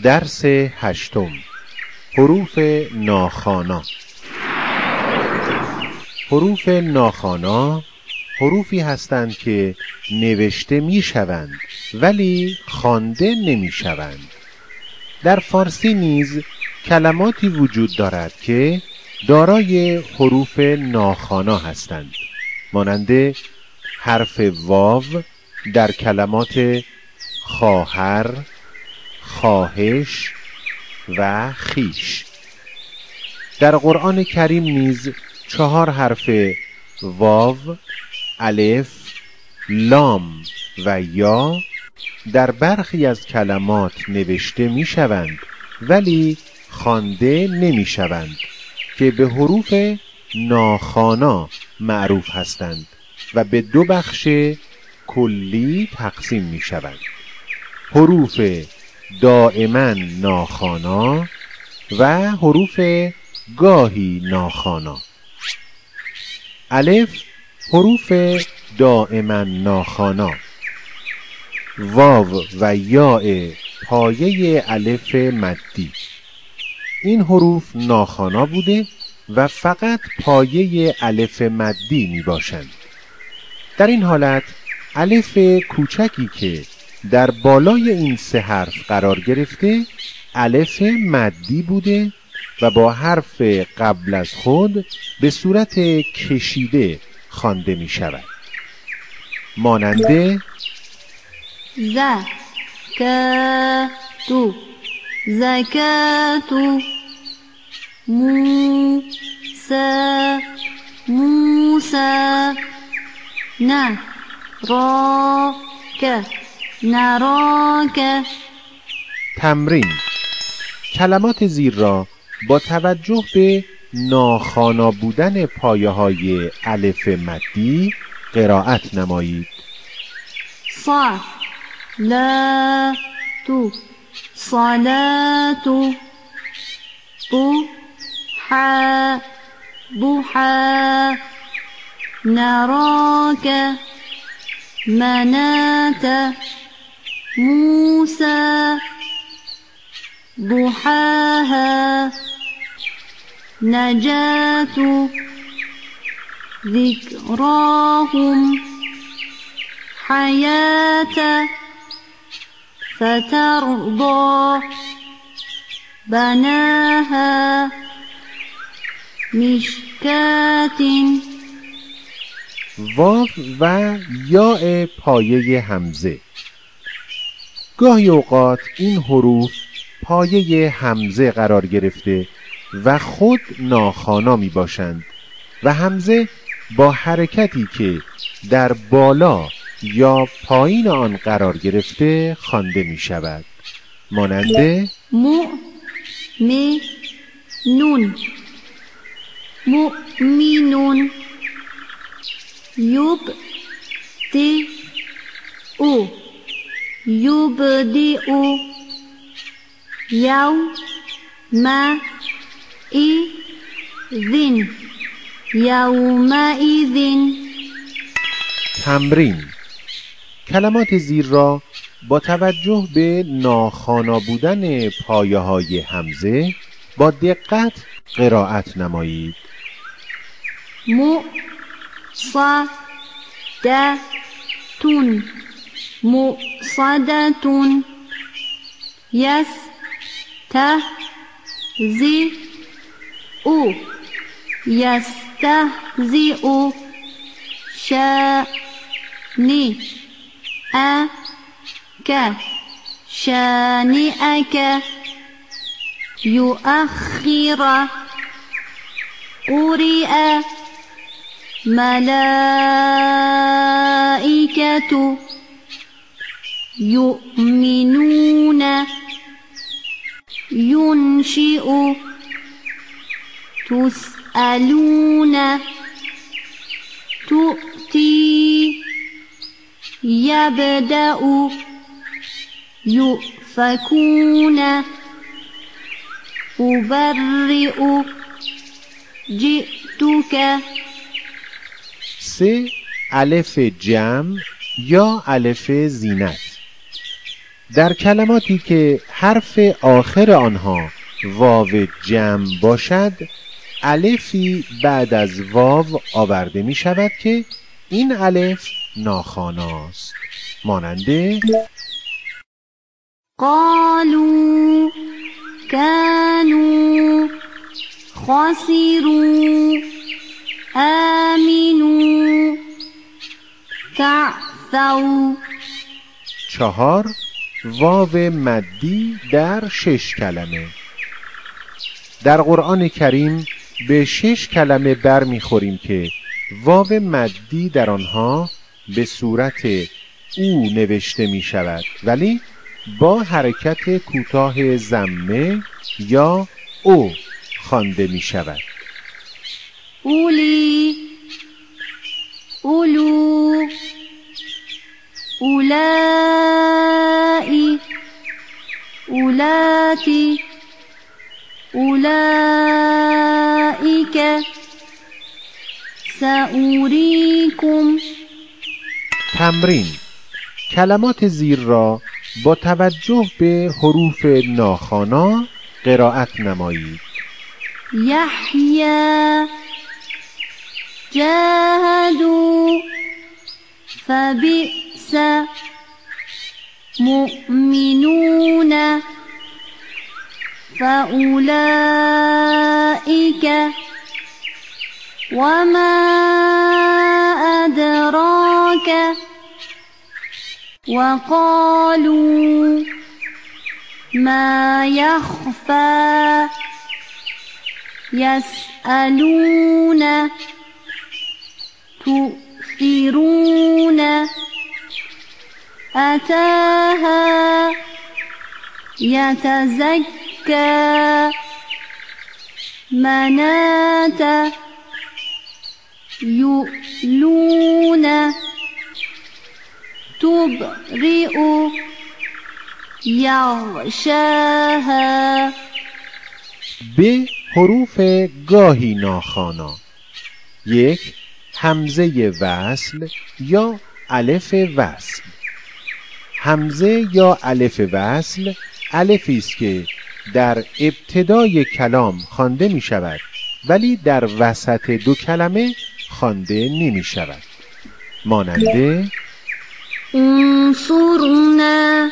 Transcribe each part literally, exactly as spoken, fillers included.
درس هشتم، حروف ناخوانا. حروف ناخوانا حروفی هستند که نوشته می شوند ولی خوانده نمی شوند. در فارسی نیز کلماتی وجود دارد که دارای حروف ناخوانا هستند، مانند حرف واو در کلمات خواهر، خواهش و خویش. در قرآن کریم نیز چهار حرف واو، الف، لام و یا در برخی از کلمات نوشته می شوند ولی خوانده نمی شوند که به حروف ناخوانا معروف هستند و به دو بخش کلی تقسیم می شوند: حروف دائما ناخوانا و حروف گاهی ناخوانا. الف حروف دائما ناخوانا، واو و یاء پایه الف مدی. این حروف ناخوانا بوده و فقط پایه الف مدی می باشند. در این حالت الف کوچکی که در بالای این سه حرف قرار گرفته الف مدی بوده و با حرف قبل از خود به صورت کشیده خوانده می شود، مانند ز ک تو، زکاتو، مو س موسا، ن را ک نراک. تمرین: کلمات زیر را با توجه به ناخوانا بودن پایه های الف مدی قرائت نمایید. صا لا تو، صلاتو، بو حا بوحا، نراك، منات، موسى، ضحاها، نجاة، ذكراهم، حياة، فترضى، بناها، مشكات. واو و یاء پایه همزه. گاهی اوقات این حروف پایه همزه قرار گرفته و خود ناخوانا می باشند و همزه با حرکتی که در بالا یا پایین آن قرار گرفته خوانده می شود، مانند مو می نون، مؤمنون، یوب دی او، یبدی او، یوم ای ذین، یومئذ. تمرین: کلمات زیر را با توجه به ناخوانا بودن پایه های همزه با دقت قرائت نمایید. مو صا د تون، مؤصدتون، یس ته زی او، یستهزی او، شانی ا که شانی اک، یؤخر، قرئ، ملائکة، یؤمنون، ینشئ، تسألون، تؤتی، یبدأ، یؤفکون، أبرئ، جئتک. سه الف جمع یا الف زینت. در کلماتی که حرف آخر آنها واو جمع باشد، الفی بعد از واو آورده می شود که این الف ناخواناست، مانند قالوا كانوا خسروا آمنوا تعثوا. چهار، واو مدی در شش کلمه. در قرآن کریم به شش کلمه بر میخوریم که واو مدی در آنها به صورت او نوشته می شود، ولی با حرکت کوتاه ضمه یا او خوانده می شود. اولی، اولو، اولائی، اولاتی، اولائک، سأوریکم. تمرین: کلمات زیر را با توجه به حروف ناخوانا قرائت نمایید. یحیی، جاهدوا، فبئس، مؤمنون، فأولئك، وما أدراك، وقالوا ما يخفى، يسألون، تؤثرون، أتاها، يتزكى، مناة، يؤلون، تبرئ، یغشاها. به حروف گاهی ناخوانا: یک، همزه وصل یا الف وصل. همزه یا الف وصل الفی است که در ابتدای کلام خوانده می شود ولی در وسط دو کلمه خوانده نمی شود، مانند انصرنا،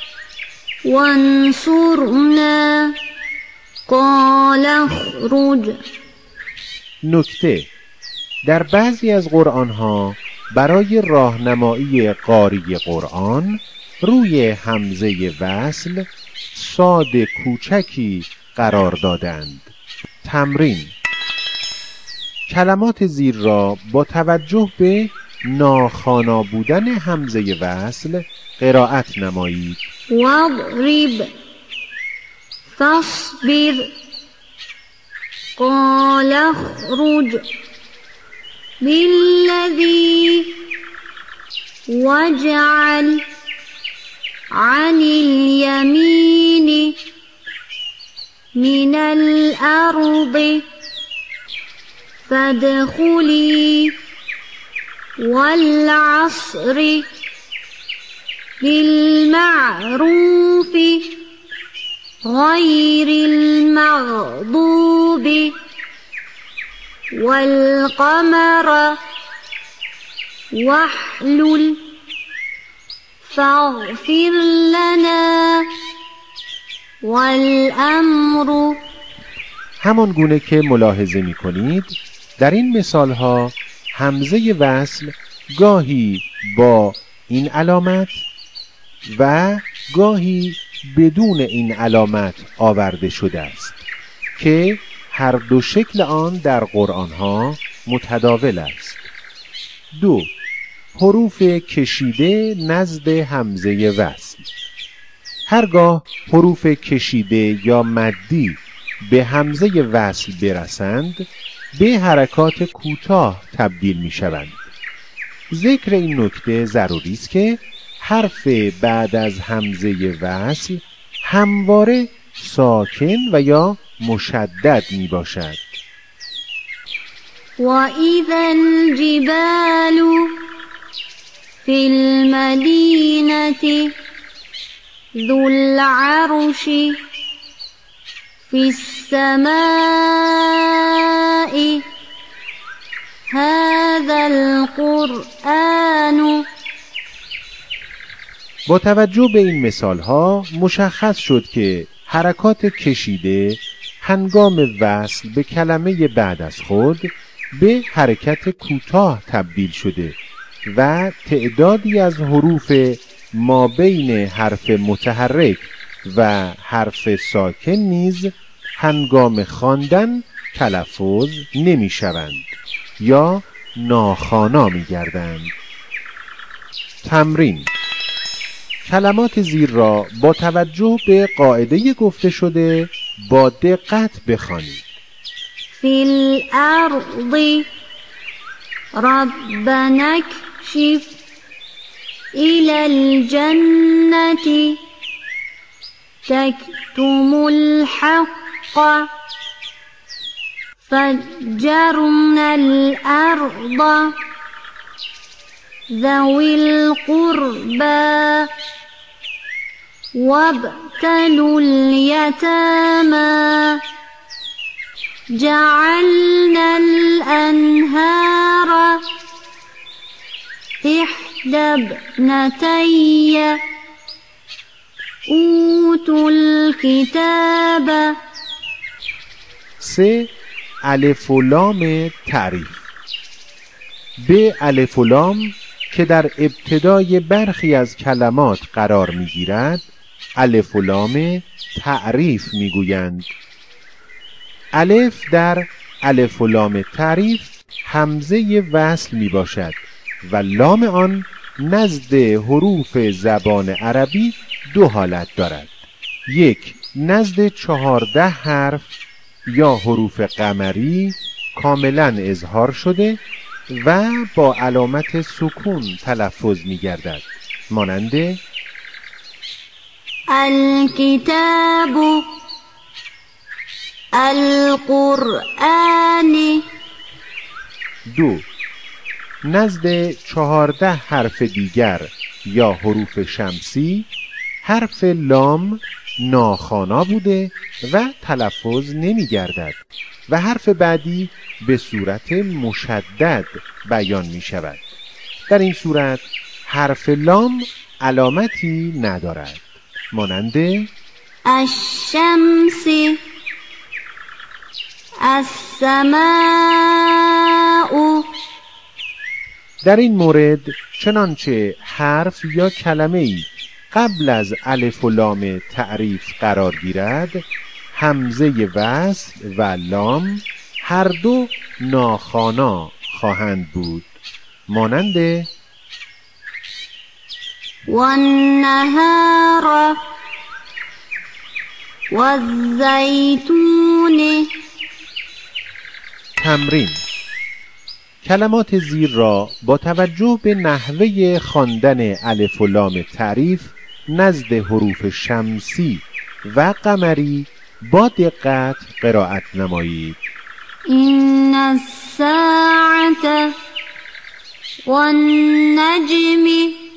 وانصرنا، قال اخرج. نکته: در بعضی از قرآنها برای راهنمایی قاری قرآن روی همزه وصل صاد کوچکی قرار دادند. تمرین: کلمات زیر را با توجه به ناخوانا بودن همزه وصل قرائت نمایید. واضرب، فاصبر، قال اخرج، بالذي واجعل عن اليمين من الأرض فادخلي والعصر بالمعروف غير المغضوب والقمر واحلل فاغفر لنا والأمر. همان گونه که ملاحظه می کنید در این مثال ها همزه وصل گاهی با این علامت و گاهی بدون این علامت آورده شده است که هر دو شکل آن در قرآن ها متداول است. دو، حروف کشیده نزد همزه وصل. هرگاه حروف کشیده یا مدی به همزه وصل برسند به حرکات کوتاه تبدیل می شوند. ذکر این نکته ضروری است که حرف بعد از همزه وصل همواره ساکن و یا مشدد می باشد. و اذا الجبال فی المدینة ذو العرش في السماء هذا القرآن. با توجه به این مثالها مشخص شد که حرکات کشیده هنگام وصل به کلمه بعد از خود به حرکت کوتاه تبدیل شده و تعدادی از حروف ما بین حرف متحرک و حرف ساکن نیز هنگام خواندن تلفظ نمی شوند یا ناخوانا می گردند. تمرین: کلمات زیر را با توجه به قاعده گفته شده با دقت بخوانید. فی الارض ربنا اکشف إلى الجنة تكتم الحق فجرنا الأرض ذوي القربى وابتلوا اليتامى جعلنا الأنهار إحدى ابنتي اوتوا الكتاب. سه. الف و لام تعریف. به الف و لام که در ابتدای برخی از کلمات قرار می‌گیرد الف و لام تعریف می‌گویند. الف در الف و لام تعریف همزه وصل میباشد و لام آن نزد حروف زبان عربی دو حالت دارد. یک، نزد چهارده حرف یا حروف قمری کاملا اظهار شده و با علامت سکون تلفظ می‌گردد، مانند الکتاب، القرآن. دو، نزد چهارده حرف دیگر یا حروف شمسی حرف لام ناخوانا بوده و تلفظ نمی گردد و حرف بعدی به صورت مشدد بیان می شود. در این صورت حرف لام علامتی ندارد، مانند الشمس، السماء. در این مورد چنانچه حرف یا کلمه‌ای قبل از الف و لام تعریف قرار گیرد همزه وصل و لام هر دو ناخوانا خواهند بود، مانند والنهار والزیتون. تمرین: کلمات زیر را با توجه به نحوه خواندن الف و لام تعریف نزد حروف شمسی و قمری با دقت قرائت نمایید. این الساعة والنجم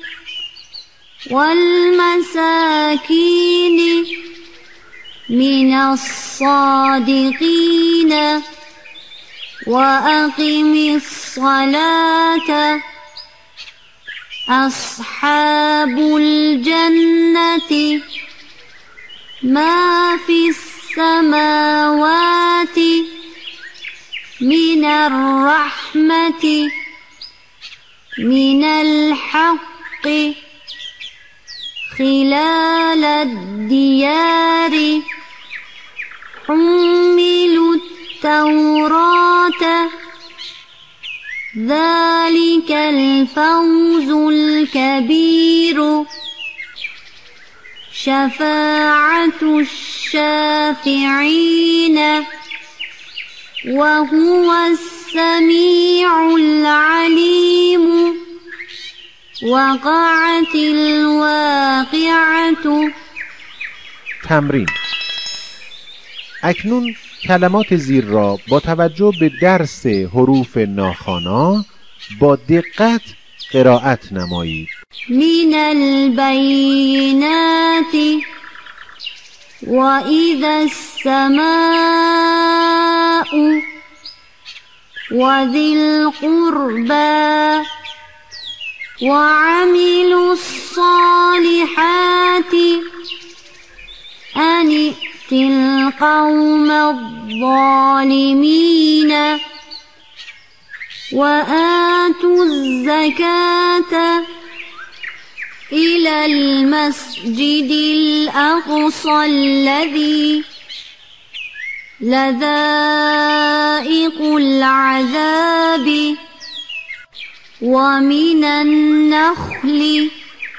والمساکین من الصادقین وأقم الصلاة أصحاب الجنة ما في السماوات من الرحمة من الحق خلال الديار حملوا التوراة ذلك الفوز الكبير شفاعة الشافعين وهو السميع العليم وقعت الواقعة. تمرین: اکنون کلمات زیر را با توجه به درس حروف ناخوانا با دقت قرائت نمایید. من البینات و اذا السماء و ذی القربى و عملوا الصالحات ان ائت القوم الظالمین و آتوا الزکاة إلى المسجد الأقصى الذي لذائق العذاب ومن النخل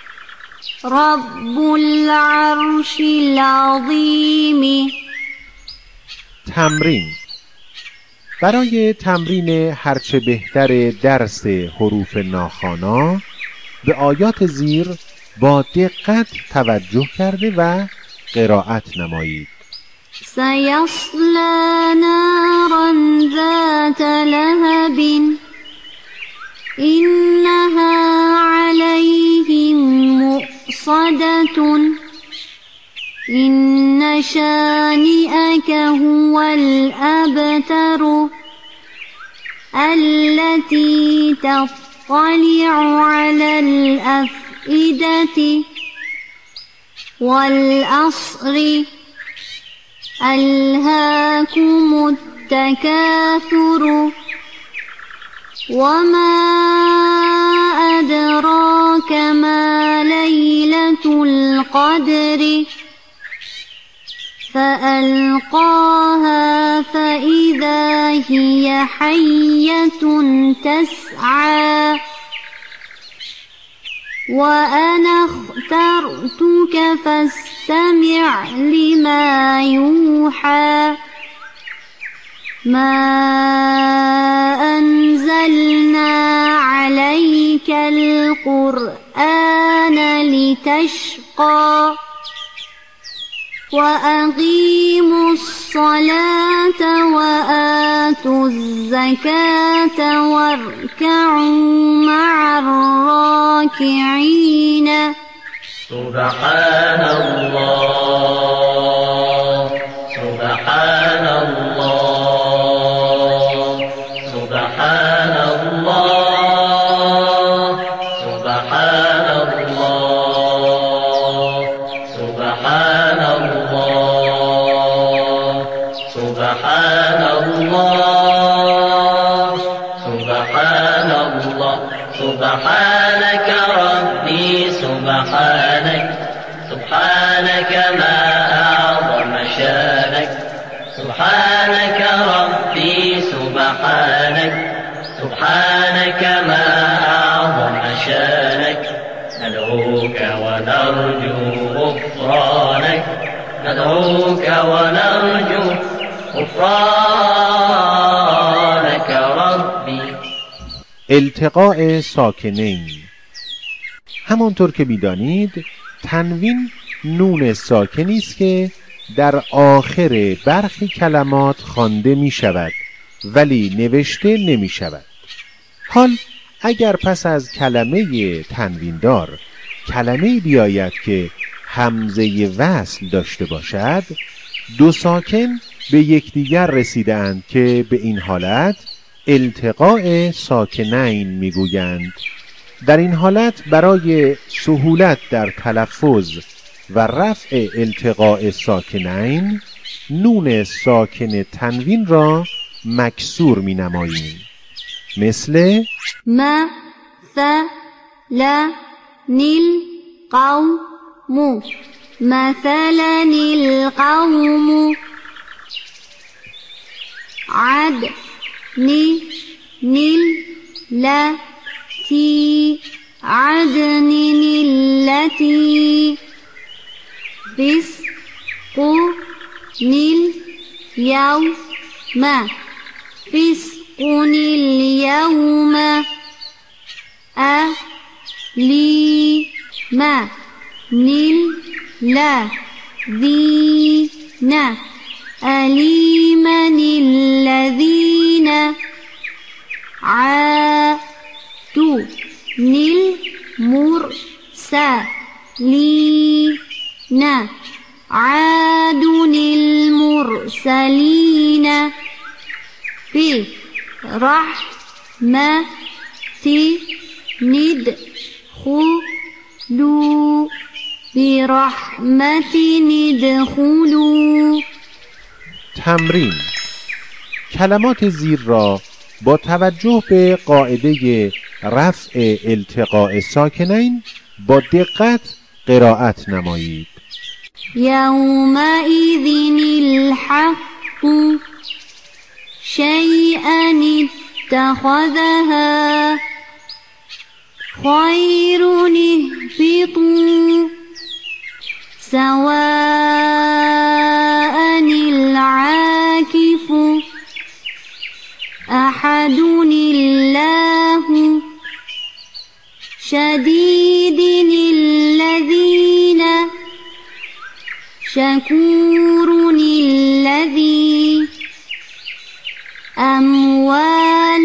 رب العرش العظیم. تمرین. برای تمرین هرچه بهتر درس حروف ناخوانا به آیات زیر با دقت توجه کرده و قرائت نمایید. سیصلی نارا ذات لهب إنها عليهم مؤصدة إن شانئك هو الأبتر التي تطلع على الأفئدة والأصر ألهاكم التكاثر وما أدراك ما ليلة القدر فألقاها فإذا هي حية تسعى وأنا اخترتك فاستمع لما يوحى ما أنزلنا عليك القرآن لتشقى وأقيموا الصلاة وآتوا الزكاة واركعوا مع الراكعين. سبحان الله سبحان الله سبحان الله سبحان الله سبحان الله سبحان الله سبحان الله سبحانك ربي سبحانك سبحانك ما أعظم شانك سبحانك ربي سبحانك سبحانك ما أعظم شانك ندعوك ونرجو غفرانك ندعوك ونرجو غفرانك ربي. التقاء ساکنین. همانطور که می‌دانید تنوین نون ساکنی است که در آخر برخی کلمات خوانده می شود ولی نوشته نمی شود. حال اگر پس از کلمه تنویندار کلمه بیاید که همزه وصل داشته باشد دو ساکن به یکدیگر رسیدند که به این حالت التقاء ساکنین می گویند. در این حالت برای سهولت در تلفظ و رفع التقاء ساکنین نون ساکن تنوین را مکسور می نماییم. مثل ما ف لا نیل قوم مثلا القوم عد نی نیل لا تی عدن التي فسق نیل یوم فسق اليوم أليم نيل لا ذين أليما الذين عادوا المرسلين عاد المرسلين برحمة ندخلوا برحمة ندخلوا. تمرین: کلمات زیر را با توجه به قاعده رفع التقاء ساکنین با دقت قرائت نمایید. یومئذ الحق شیئا اتخذها خیر اهبطوا سواء العاكف أحد الله شديد الذين شكور الذي أموال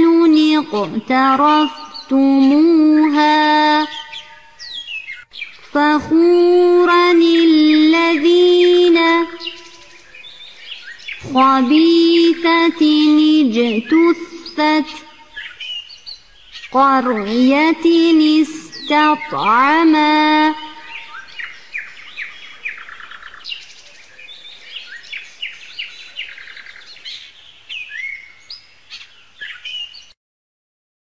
اقترفتموها فخورا الذين خبيثة اجتثت قرية استطعما